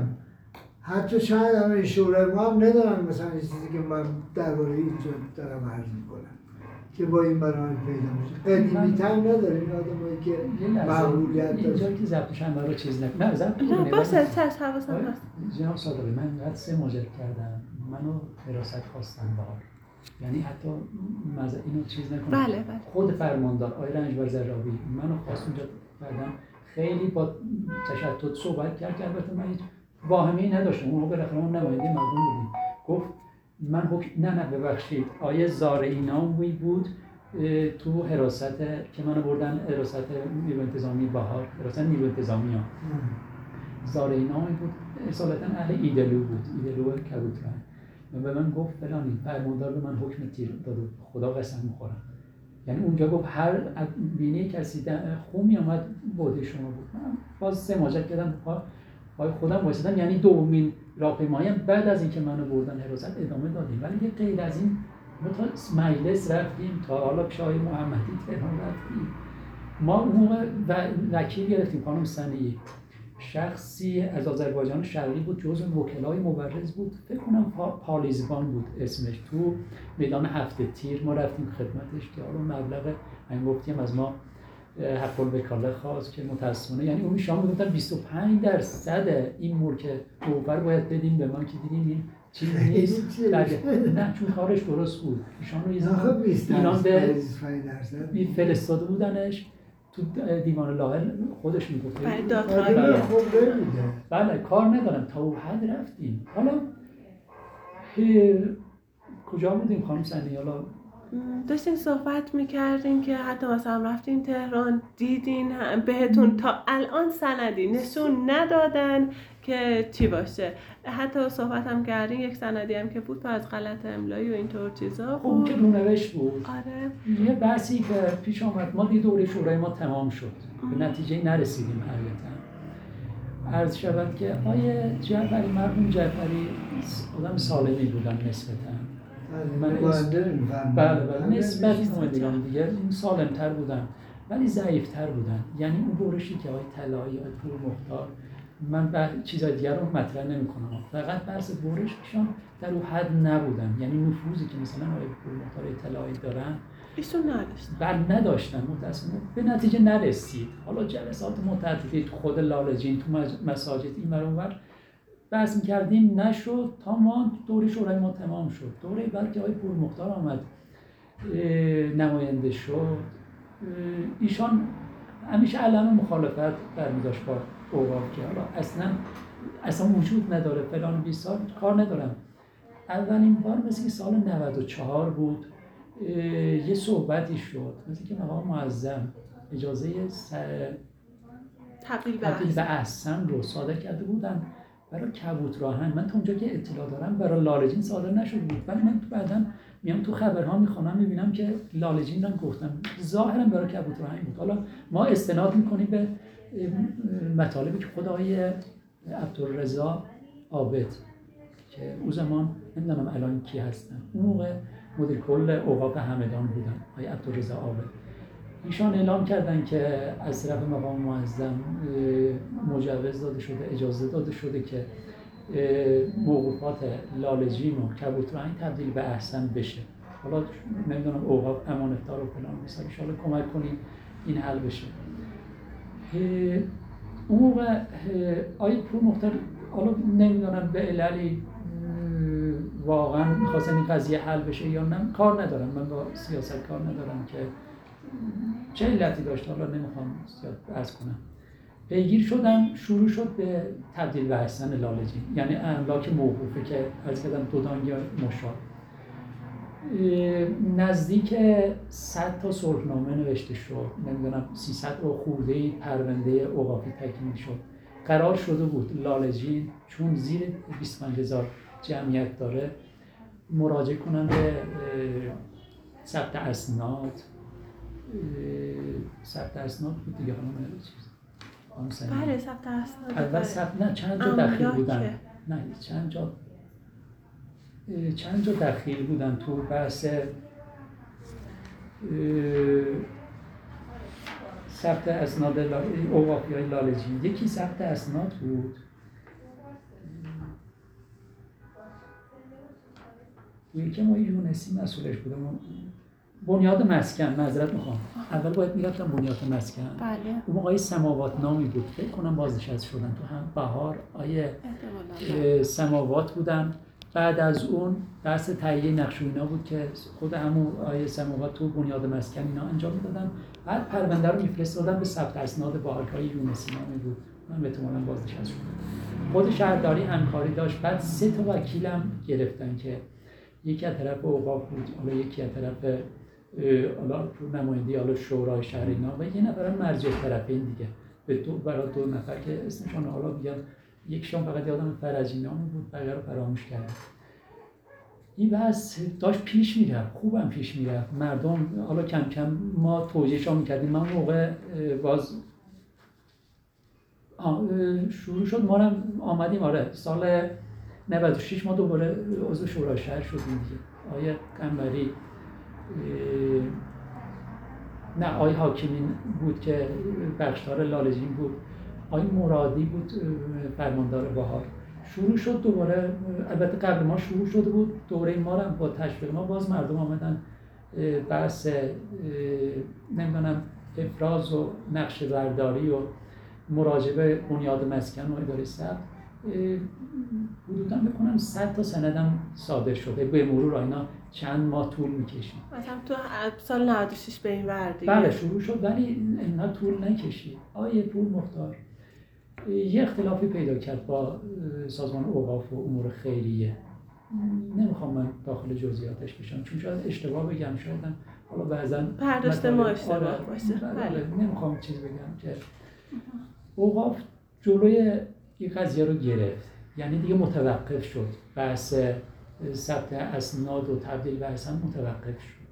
حتی شاید همه شورای ما هم ندارن مثلا این چیزی که من درباره اینجا دارم عرض میکنم که با این برنامه پیدا میشه. قدیمی‌تر نداره این آدمایی که مقبولیت اینجا داشت. که ضبطش هم برای چیز نه ضبط نه باشه چشم حواسم هست. جناب صادقی من قد 3 ماجر کردم، منو حراست خواستن بار، یعنی حتی اینو چیز نکنم. بله بله. خود فرماندار آقای رنجبر زراوی منو خواست اونجا بعدم خیلی با تشدد صحبت کرد که البته من هیچ واهمه‌ای نداشتم، اون بالاخره اون نماینده مردم بودیم. گفت من نه ببخشید آیه زارعینامی بود تو حراست که منو بردن حراست نیروی انتظامی بهار، حراست نیروی انتظامی ها زارعینامی بود، اصالتا اهل ایدلو بود، ایدلو کبوتران. و به من گفت فلانی فرماندار به من حکم تیر داد، خدا قسم میخورم. یعنی اونجا گفت هر بینه کسی خون میامد بوده شما بود. من باز 3 ماجر کردم پای خودم وایسادم، یعنی دومین راهپیمایی بعد از اینکه منو بردن حراست ادامه دادیم. ولی یه غیر از این ما تا مجلس رفتیم، تا حالا پیش آقای محمدی تهران رفتیم. ما اون موقع وکیل گرفتیم، خانم سنی شخصی از آذربایجان شرقی بود، جزو وکلای مبرز بود، فکر کنم پالیزبان بود اسمش. تو میدان 7 تیر ما رفتیم خدمتش که حالا مبلغ من گفتیم از ما حق الوکاله خواست که متاسفانه یعنی اون شما میگفتن 25% این ملک اوپر باید بدیم به من که دیدیم این چیز نیست. نه چون کارش درست بود. ایشان رو ایران به فرستاده بودنش تو دیوان لاهل خودش میگفت بله کار ندارم تا اون حد رفتیم. حالا کجا بودیم خانم سنی؟ حالا داشتین صحبت میکردین که حتی مثلا رفتین تهران دیدین بهتون تا الان سندی نشون ندادن که چی باشه. حتی صحبت هم کردین یک سندی هم که بود از غلط املایی و اینطور چیزا بود که رونوشت بود. آره یه بحثی که پیش آمد، ما دی دوره شورای ما تمام شد، به نتیجه نرسیدیم حقیقتا. عرض شود که آیه جعفری، مرحوم جعفری آدم سالمی بودن نسبتاً، بله نسبت نمایندگان دیگه سالم‌تر بودن ولی ضعیف‌تر بودن. یعنی اون برشی که آقای طلایی، آقای پور مختار، من چیزای دیگر رو مطرح نمی‌کنم، فقط بحث برششون در اون حد نبودن. یعنی نفوذی که مثلا آقای پور مختار، آقای طلایی دارن ایشون نداشتن. بله نداشتن، متأسفانه به نتیجه نرسید. حالا جلسات متعددی تو خود لاله‌جین، تو مساجد این ور اونور بحث کردیم نشد تا ما دوره شورای ما تمام شد. دوره بعد که آقای پورمختار آمد نماینده شد، ایشان همیشه علم مخالفت برمی‌داشت با اوقاف که حالا اصلا وجود نداره فلان 20 سال کار ندارم. اولین بار مثل که سال 94 بود یه صحبتی شد مثل که مقام معظم اجازه تبدیل به احسن رو صادر کرده بودن برای کبوت راهن. من تا اونجا که اطلاع دارم برای لالجین صادر نشده بود، ولی من بعداً میام تو خبرها میخونم میبینم که لالجین هم گفتن ظاهرا برای کبوت راهن بود. حالا ما استناد میکنیم به مطالبی که خود آقای عبدالرضا عابد که او زمان نمیدونم الان کی هستن، اون موقع مدیر کل اوقاف همدان بودن آقای عبدالرضا عابد، ایشان اعلام کردن که از طرف مقام معظم مجوز داده شده، اجازه داده شده که موقوفات لالجین و کبوت راهن تبدیل به احسن بشه. حالا نمیدونم اوقاف امانتدار و فلان مثلا ان شاءالله کمک کنیم این حل بشه. اون موقع آقای پورمختار حالا نمیدونم به عللی واقعا می‌خواستن این قضیه حل بشه یا نه، کار ندارم، من با سیاست کار ندارم که چه علتی داشت، حالا نمیخوام زیاد بحث کنم. پیگیر شدم، شروع شد به تبدیل به احسن لالجین، یعنی املاک موقوفه که از کردم دودان یا مشار. نزدیک 100 تا صلحنامه نوشته شد، نمیدونم 300 و خورده پرونده اوقافی تکمیل شد. قرار شده بود لالجین چون زیر 25,000 جمعیت داره مراجعه کنن به ثبت اسناد بود دیگه. بله ثبت اسناد. اول ثبت نه چند جا دخیل بودن، نه چند جا دخیل بودن تو بحث ثبت اسناد اوقافی‌های لالجین. یکی ثبت اسناد بود، یکی ما یونسی مسئولش بودم، بنیاد مسکن، معذرت میخوام، اول باید میرفتم بنیاد مسکن. بله. اون موقع سماوات نامی بود، فکر کنم بازنشسته شدن تو هم بهار آیه سماوات بودن. بعد از اون بحث تهیه نقش و اینا بود که خود همون آیه سماوات تو بنیاد مسکن اینا انجام میدادن. بعد پرونده رو میفرستادن به ثبت اسناد باحکای یونسی نامی بود، من احتمالاً بازنشسته شدم. خود شهرداری همکاری داشت. بعد 3 تا وکیلم گرفتن که یکی از طرف اوقاف بود، حالا یکی از طرف حالا نمایندگی حالا شورای شهر اینا و یه نفرم مرجع طرفین دیگه، به برای 2 نفر که اسمشون حالا بگم، یکیشون فقط یادم فرجی نامی بود، بقیه رو فراموش کردم. این بحث داشت پیش میرفت، خوبم پیش میرفت. مردم حالا کم کم ما توجیهشون میکردیم. من موقع باز شروع شد، ما هم آمدیم، آره سال 96 ما دوباره عضو شورای شهر شدیم دیگه. آیه قنبری نه آیه حاکمی بود که بخشدار لالجین بود، آیه مرادی بود فرماندار بهار. شروع شد دوباره، البته قبل ما شروع شده بود دوره ما رو با تشویق ما باز مردم آمدن بحث نمیدونم افراز و نقشه برداری و مراجعه به بنیاد مسکن و اداره ثبت حدوداً بکنم 100 تا سندم صادر شده. به مرور اینا چند ماه طول میکشید. مثلا تو سال 96 به این ور دیگه. بله شروع شد ولی اینها طول نکشید. آیه پورمختار یه اختلافی پیدا کرد با سازمان اوقاف و امور خیریه. نمیخوام من داخل جزئیاتش بشم چون شاید اشتباه بگم، شاید حالا بعضا برداشت ما اشتباه باشه. بله نمیخوام چیز بگم که اوقاف جلوی این قضیه رو گرفت، یعنی دیگه متوقف شد، بحث ثبت اسناد و تبدیل به احسن متوقف شد.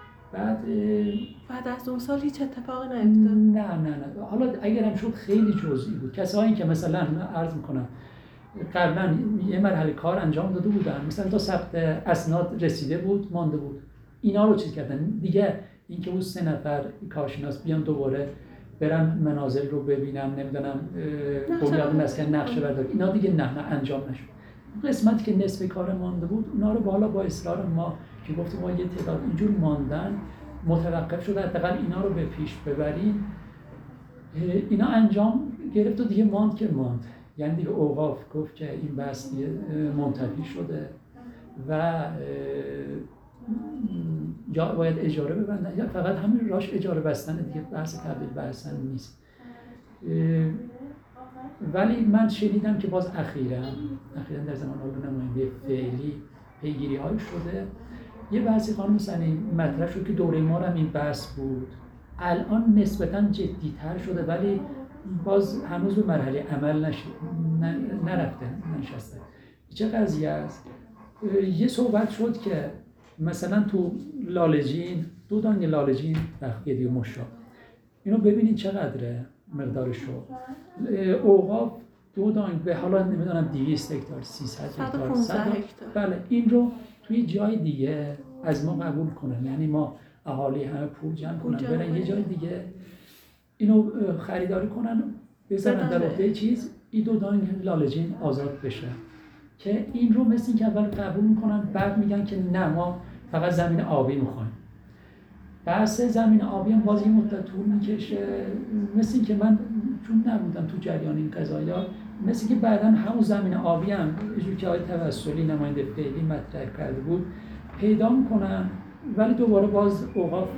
بعد از اون سال هیچ اتفاقی نیفتاد؟ نه حالا اگرم شد خیلی جزئی بود. کسایی که مثلا عرض میکنم قبلا یه مرحله کار انجام داده بودن، مثلا تا ثبت اسناد رسیده بود مانده بود، اینا رو چیز کردن دیگه. اینکه اون 3 نفر کارشناس بیان دوباره برن منازل رو ببینم، نمیدونم بنیاد مسکن نقشه برداری، اینا دیگه نه انجام نشد. قسمتی که نصف کار مانده بود اونا رو بالا با اصرار ما که گفتیم ما یه تعداد اینجور ماندن متوقف شده، حداقل اینا رو به پیش ببریم. اینا انجام گرفت و دیگه ماند که ماند. یعنی دیگه اوقاف گفت که این بحث دیگه منتفی شده و یا باید اجاره ببندن یا فقط همین راش اجاره بستن دیگه، بحث تبدیل بستن نیست. ولی من شنیدم که باز اخیراً در زمان حالا نماینده فعلی پیگیری های شده، یه بحثی خانم سنی مطرح شد که دوره ما هم این بحث بود، الان نسبتاً جدی‌تر شده ولی باز هنوز به مرحله عمل نرفته، ننشسته. چه قضیه است؟ یه صحبت شد که مثلا تو لالجین 2 دانگ لالجین بخیه مشا اینو ببینید چقدره مقدارشو. اوقاف 2 دانگ به حالا نمیدونم 200 هکتار 300 هکتار 100 هکتار، بله این رو توی جای دیگه از ما قبول کنن، یعنی ما اهالی همه پول جمع کنن برن یه جای دیگه اینو خریداری کنن بذارن در عهده چیز، این 2 دانگ لالجین آزاد بشه. که این رو مثل این که اول قبول میکنن بعد میگن که نه ما فقط زمین آبی میخوایم. بحث زمین آبی هم باز یه مدت طول میکشه، مثل این که من چون نبودم تو جریان این قضایا، مثل که بعداً همون زمین آبی هم اینجور که آقای توسلی نماینده فعلی مطرح کرده بود پیدا میکنن ولی دوباره باز اوقاف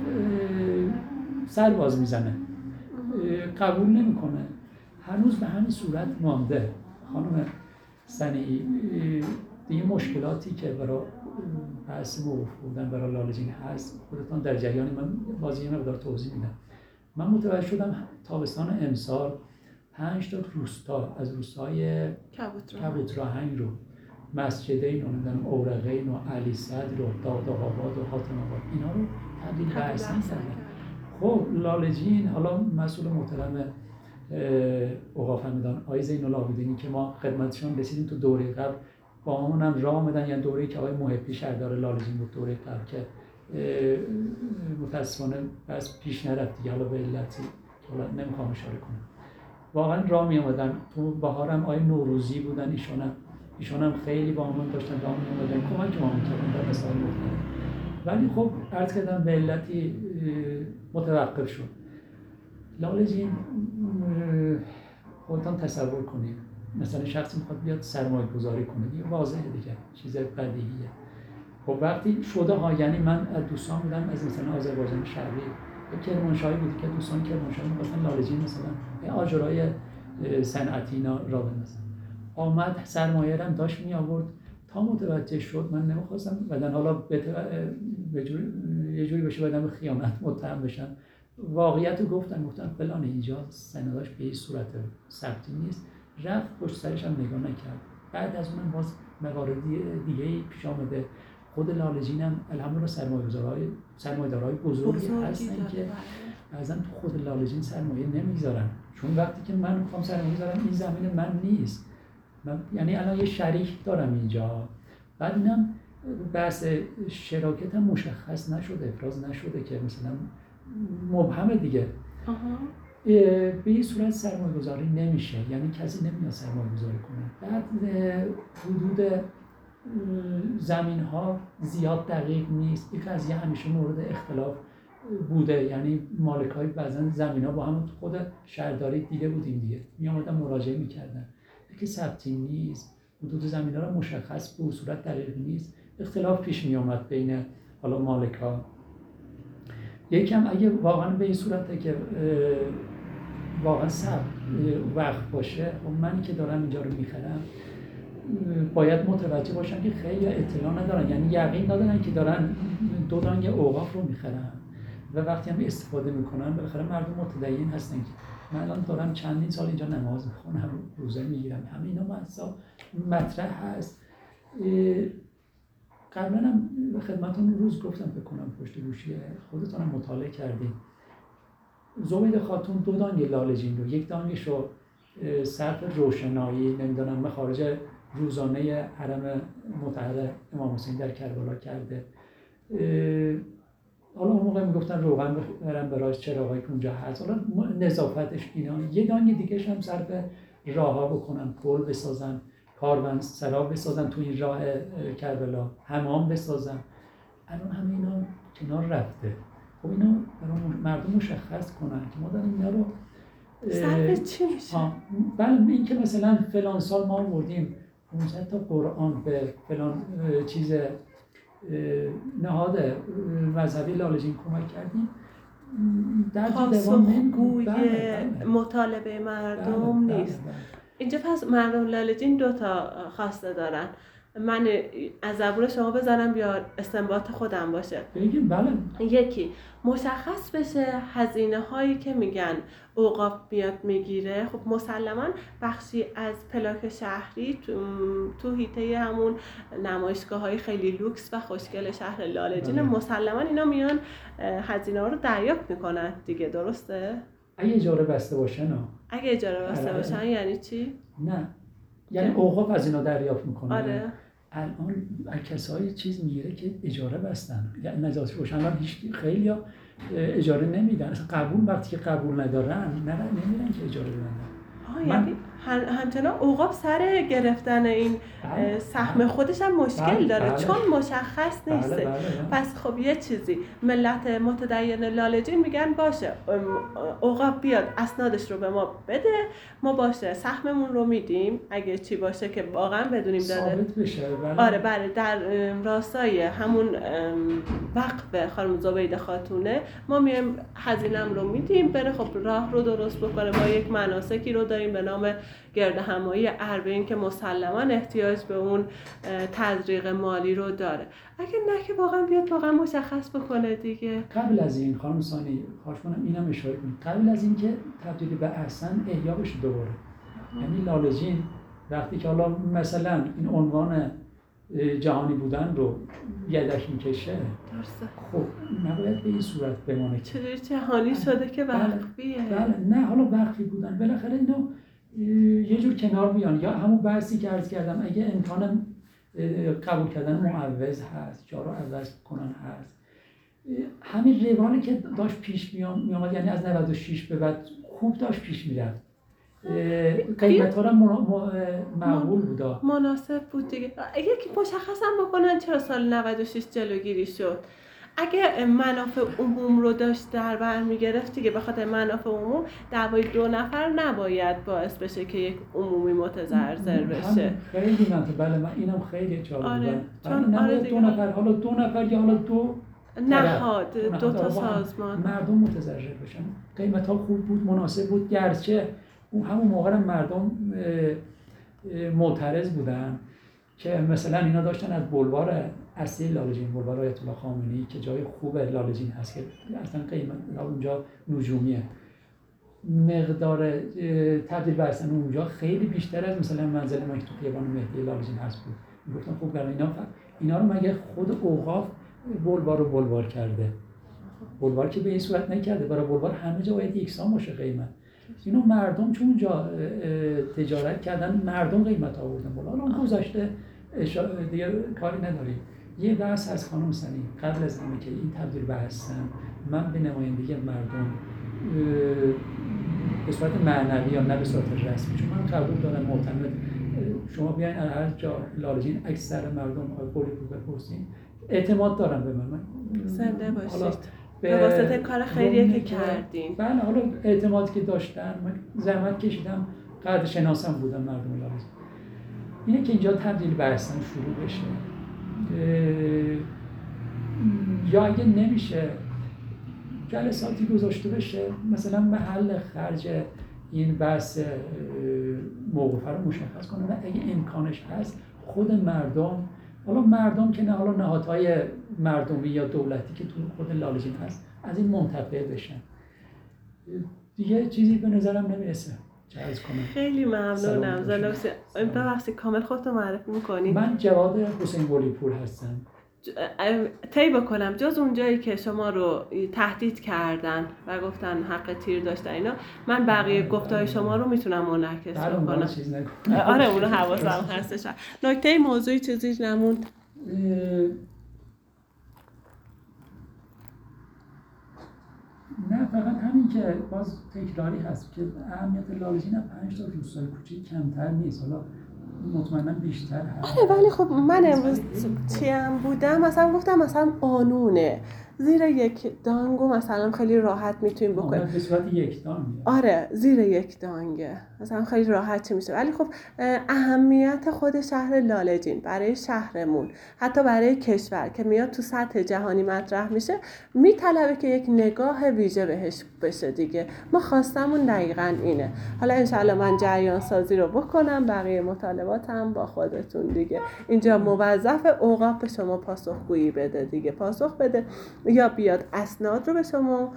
سر باز میزنه، قبول نمیکنه. هنوز به همین صورت مانده. خانم سنی دیگه مشکلاتی که برای بحث موقوف بودن برای لالجین هست خودتان در جریان، من بازی یه مقدار توضیح میدم. من متوجه شدم تابستان امسال 5 تا روستا از روستاهای کبوتراهنگ رو مسجدین و نمیدونم اورقین و علی صدر و دادآباد و حاتم آباد اینا رو تبدیل به ارسن کردن. خب لالجین حالا مسئول محترم اوقاف همدان آقای زین العابدینی که ما خدمتشون رسیدیم تو دوره قبل با همون هم راه آمدن، یعنی دوره‌ای که آقای محبی شهردار لالجین بود دوره قبل که متاسفانه بس پیش نرفت دیگه، حالا به علتی حالا نمیخوام اشاره کنم. واقعا راه می آمدن تو بهارم آقای نوروزی بودن، ایشون هم خیلی با همون داشتن راه می آمدن کمک ما میکردن در مسائل مختلف، ولی خب عرض کردم به علتی متوقف شد. لالجین خودتان تصور کنید مثلا شخصی میخواد بیاد سرمایه گذاری کنه، دیگه واضحه دیگه چیز بدیهیه. خب وقتی شده ها، یعنی من از دوستان بودم از مثلا آذربایجان شرقی کرمانشاهی بودی که دوستان کرمانشاهی می‌خواستن لالجین مثلا آجرای صنعتی اینا را بندازن، آمد سرمایه رو داشت می آورد تا متوجه شد من نمیخواستم بعدن حالا یه جوری بشه بعدن به خیانت متهم بشن. واقعیت رو گفتن فلان اینجا سنداش به این صورت ثبتی نیست، رفت پشت سرش هم نگاه نکرد. بعد از اونم باز موارد دیگه پیش آمده. خود لالجین هم الحمدلله سرمایه‌دارای بزرگی هستن که بعضا تو خود لالجین سرمایه نمیذارن، چون وقتی که من میخوام سرمایه بذارم این زمین من نیست، من یعنی الان یه شریک دارم اینجا، بعد اینم بحث شراکت هم مشخص نشده، افراز نشده که مثلا مبهمه دیگه. به این صورت سرمایه گذاری نمیشه، یعنی کسی نمیاد سرمایه گذاری کنه. بعد حدود زمین ها زیاد دقیق نیست، این قضیه همیشه مورد اختلاف بوده، یعنی مالک های بعضن زمین ها با هم خود شهرداری دیده بودیم دیگه، می آمدن مراجعه میکردن که ثبتی نیست، حدود زمین ها را مشخص به صورت دقیق نیست، اختلاف پیش می آمد بین حالا مالک ها. یکم اگه واقعا به این صورته که واقعا وقت باشه و منی که دارم اینجا رو میخرم باید متوجه باشن که خیلی اطلاع ندارن، یعنی یقین ندارن که دارن 2 دانگ اوقاف رو میخرن و وقتی هم استفاده میکنن بالاخره مردم متدین هستن که من الان دارم چندین سال اینجا نماز میخونم، روزه میگیرم، همه اینا مطرح هست. قبلا هم به خدمتتون روز گفتم بکنم پشت گوشی خودتون هم مطالعه کردین. زبید خاتون 2 دانگ لالجین رو، 1 دانگش رو صرف روشنایی نمیدونم مخارج روزانه حرم مطهر امام حسین در کربلا کرده. حالا اون موقع میگفتن روغن برن برای چراغایی که اونجا هست، حالا نظافتش اینا. 1 دانگ دیگه‌ش هم صرف راه‌ها بکنن، پل بسازن، کاروانسرا بسازن تو این راه کربلا، حمام بسازن. الان همه اینا کنار رفته. خب اینا برای مردم مشخص کنن که ما داریم اینا رو صرف چی میشه؟ بله این که مثلا فلان سال ما آوردیم 500 تا قرآن به فلان چیز نهاد مذهبی لاله‌جین کمک کردیم، در پاسخگوی مطالبه مردم نیست. اینجا پس مردم لاله‌جین 2 تا خواسته دارن. من از زبون شما بزنم یا استنباط خودم باشه؟ بگیم بله. یکی مشخص بشه هزینه هایی که میگن اوقاف میاد میگیره. خب مسلما بخشی از پلاک شهری تو حیطه همون نمایشگاه های خیلی لوکس و خوشگل شهر لاله‌جین مسلما اینا میان هزینه ها رو دریافت میکنن دیگه، درسته؟ اگه اجاره بسته باشه نه. اگه اجاره بسته باشن یعنی چی؟ نه یعنی اوقاف از اینا دریافت میکنه. آره. الان کسایی چیز میگیره که اجاره بستن، یعنی نجات روشن هیچ خیلی اجاره نمیدن، اصلا قبول وقتی که قبول ندارن نمیدن که اجاره بدن. یعنی همچنان اوقاف سر گرفتن این سهم خودش هم مشکل داره. چون مشخص نیست. پس خب یه چیزی ملت متدین لاله‌جین میگن باشه اوقاف بیاد اسنادش رو به ما بده، ما باشه سهممون رو میدیم اگه چی باشه که واقعا بدونیم داده ثابت بشه. آره بله، در راستای همون وقف خانم زبیده خاتونه ما میایم هزینه‌ام رو میدیم بره خب راه رو درست بکنه. ما یک مناسکی رو داریم به نام گردهمایی اربعین که مسلما احتیاج به اون تزریق مالی رو داره. اگه نه که واقعا بیاد واقعا مشخص بکنه دیگه. قبل از این خانم ثانی خواهش کنم اینم اشاره کنید، قبل از این که تبدیل به احسن احیا بشه دوباره، یعنی لاله‌جین وقتی که حالا مثلا این عنوان جهانی بودن رو یدک میکشه، درسته، خب نباید به این صورت بمانه. چجوری جهانی شده که وقفیه؟ بله نه حالا وقفی بودن بالاخره اینا یه جور کنار بیان، یا همون بحثی که عرض کردم اگه امکان قبول کردن معوض هست، جا رو عوض کنن هست، همین روالی که داشت پیش میامد، یعنی از 96 به بعد خوب داشت پیش میرفت، قیمت ها معقول بودا، مناسب بود دیگه. یکی مشخص هم بکنن چرا سال 96 جلوگیری شد. اگه منافع عموم رو داشت در بر میگرفت دیگه، به خاطر منافع عموم دعوای 2 نفر نباید باعث بشه که یک عمومی متزلزل بشه. خیلی منطقه. بله من اینم خیلی جالب بود. آره چون آره 2 نفر، حالا 2 نفر یا حالا 2 نهاد، 2 تا سازمان، مردم متزلزل بشن. قیمت ها خوب بود، مناسب بود، گرچه اون همون موقع مردم معترض بودن که مثلا اینا داشتن از بلوار اصلی لاله‌جین، بلوار آیت الله خامنه‌ای که جای خوب لاله‌جین هست که اصلا قیمت اونجا نجومیه، مقدار تبدیل به احسن اونجا خیلی بیشتر از مثلا منزل من که تو خیابان مهدی لاله‌جین هست بود. میگفتن خب برای اینا رو مگه خود اوقاف بلوار کرده؟ بلوار که به این صورت نکرده، برای بلوار همه جا باید یکسان باشه قیمت. اینو مردم چون اونجا تجارت کردن مردم قیمت آوردن بالا. حالا گذشته دیگه کاری نداریم. یه بحث از خانم ثانی قبل از اینکه که این تبدیل به هستن، من به نمایندگی مردم به صورت معنوی یا نه به صورت رسمی، چون من قبول دارم معتمد شما بیاین هر جا لاله‌جین اکثر مردم قولی رو بپرسین اعتماد دارم به من. زنده باشید. به واسطه کار خیریه که کردین. بله حالا اعتمادی که داشتن، من زحمت کشیدم، قدر شناسم بودم مردم لاله‌جین. اینه که اینجا تبدیل به احسن شروع بشه، یا اگه نمیشه جلساتی گذاشته بشه مثلا محل خرج این بحث موقوفه رو مشخص کنه و اگه امکانش هست خود مردم، حالا مردم که نه، حالا نهادهای مردمی یا دولتی که تو خود لاله‌جین هست از این منتفع بشن. دیگه چیزی به نظرم نمیرسه چه عرض کنم. خیلی ممنونم. ببخشید کامل خودتو معرفی می‌کنی؟ من جواد حسین ولی‌پور هستم. طی بکنم جز اون جایی که شما رو تهدید کردن و گفتن حق تیر داشتن اینا، من بقیه گفتهای شما رو میتونم منعکس بکنم. آره اونو حواسم هستش. نکته موضوعی چیزی نموند. نه فقط همین که باز تکراری هست که اهمیت لاله‌جین 5 تا روستای کوچیک کمتر نیست، حالا مطمئنا بیشتر هست. آره ولی خب من امروز چیم بودم مثلا گفتم مثلا قانونه زیر یک دانگو مثلا خیلی راحت میتونیم بکنیم. به صورت یک دانگ. آره زیر یک دانگه مثلا خیلی راحت چی میشه. ولی خب اهمیت خود شهر لاله‌جین برای شهرمون، حتی برای کشور که میاد تو سطح جهانی مطرح میشه، میطلبه که یک نگاه ویژه بهش بشه دیگه. ما خواستمون دقیقاً اینه. حالا انشالله من جریان سازی رو بکنم، بقیه مطالباتم با خودتون دیگه. اینجا موظف اوقاف به شما پاسخگویی بده دیگه، پاسخ بده یا بیاد اسناد رو به شما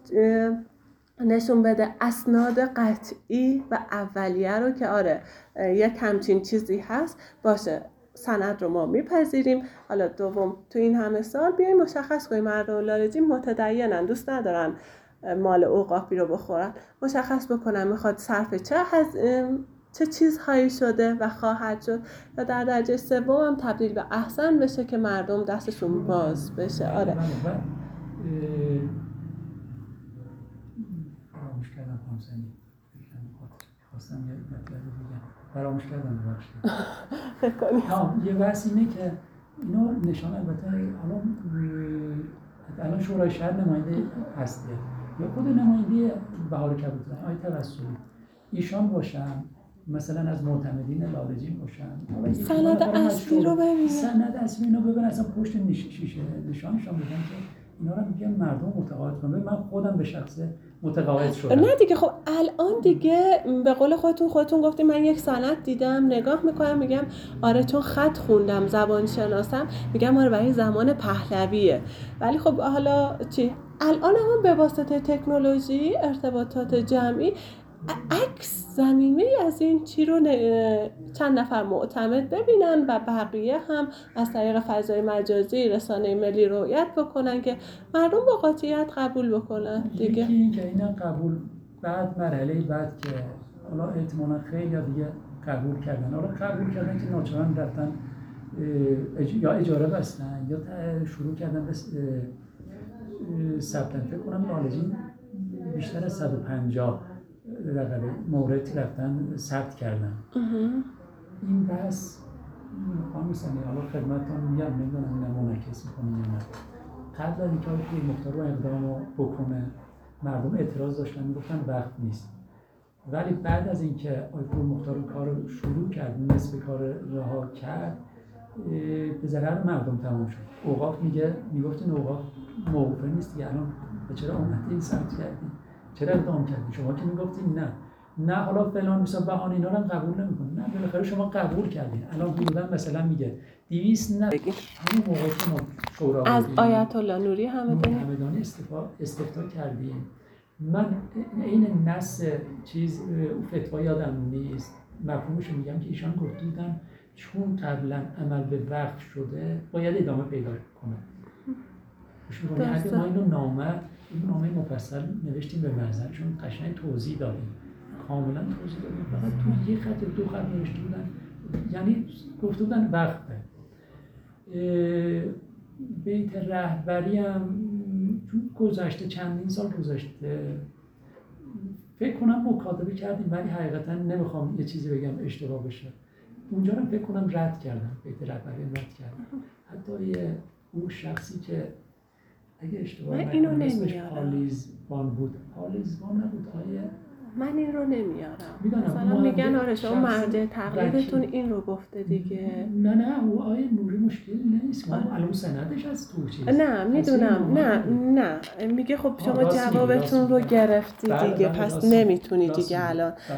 نشون بده، اسناد قطعی و اولیه رو که آره یک همچین چیزی هست باشه، سند رو ما میپذیریم. حالا دوم تو این همه سال بیایم مشخص کنیم مردم لاله‌جین متدینن، دوست ندارن مال اوقافی رو بخورن، مشخص بکنن میخواد صرف چه چیزهایی شده و خواهد شد و در درجه سوم هم تبدیل به احسن بشه که مردم دستشون باز بشه. آره فراموش کردم همسنی خواستم یه مطلبی بگم، فراموش کردم ببخشید. یه بحث اینه که اینا نشان البته الان شورای شهر نماینده هست یا خود نماینده بهار کبوتر آقای توسلی ایشان باشن، مثلا از معتمدین لاله‌جین باشن، سند اصلی رو ببینن، سند اصلی رو ببینن، اصلا پشت شیشه نشانشان بدن که اینا رو میگن مردم متقاعد کنن. من خودم به شخص متقاعد شدم. نه دیگه خب الان دیگه به قول خودتون گفتیم من یک سند دیدم نگاه میکنم میگم آره چون خط خوندم زبان شناسم میگم آره برای زمان پهلویه. ولی خب حالا چی؟ الان هم به واسطه تکنولوژی ارتباطات جمعی عکس زمینه از این چی رو چند نفر معتمد ببینن و بقیه هم از طریق فضای مجازی رسانه ملی رویت بکنن که مردم با قاطعیت قبول بکنن دیگه. یکی که اینا قبول بعد مرحله بعد که حالا احتمالاً خیلی دیگه قبول کردن، حالا قبول کردن که ناچارن رفتن یا اجاره بستن یا شروع کردن به ثبت. فکر کنم لاله‌جین بیشتر از 150 رقبه مورد رفتن ثبت کردن. این بحث خانم سنی حالا خدمتتون میگم، نمیدونم اینا منعکس میکنه یا نه. قبل از اینکه آقای مختار رو اقدامو بکنه مردم اعتراض داشتن، میگفتن وقت نیست. ولی بعد از اینکه آقای مختار کار رو شروع کرد، نصف کار رها کرد، به ضرر مردم تمام شد. اوقاف میگفتین اوقاف موقوفه نیست دیگه، الان چرا اومدین ثبت کردین؟ چرا اقدام کردین؟ شما که میگفتین نه حالا فلان مثلا بهانه اینا رو هم قبول نمی‌کنه. نه بالاخره شما قبول کردین. الان حدودا مثلا میگه 200 نه همون موقعی که ما شورا از آیت الله نوری همدانی استفتا کردیم. من این نص چیز فتوا یادم نیست، مفهومش رو میگم که ایشان گفته بودن چون قبلا عمل به وقت شده باید ادامه پیدا کنه. ما اینو نامه مفصل نوشتیم به محضر، چون قشنگ توضیح دادیم، کاملا توضیح دادیم، فقط تو یک خط دو خط نوشته بودن، یعنی گفته بودن وقته. بیت رهبری هم گذشته، چندین سال گذشته فکر کنم مکاتبه کردیم، ولی حقیقتا نمیخوام یه چیزی بگم اشتباه بشه. اونجا رو فکر کنم رد کردم، بیت رهبری رد کردم. حتی اون شخصی که اگه اشتباه نکنم اسمش پالیزبان بود، پالیزبان نبود، من این رو نمیارم. مثلا میگن آره شما مرجع تقلیدتون این رو گفته دیگه. نه او آیه نوری مشکل نیست، ما الان سندش از تو چیز. نه میدونم، نه میگه خب شما جوابتون رو گرفتی دیگه، پس نمیتونی دیگه الان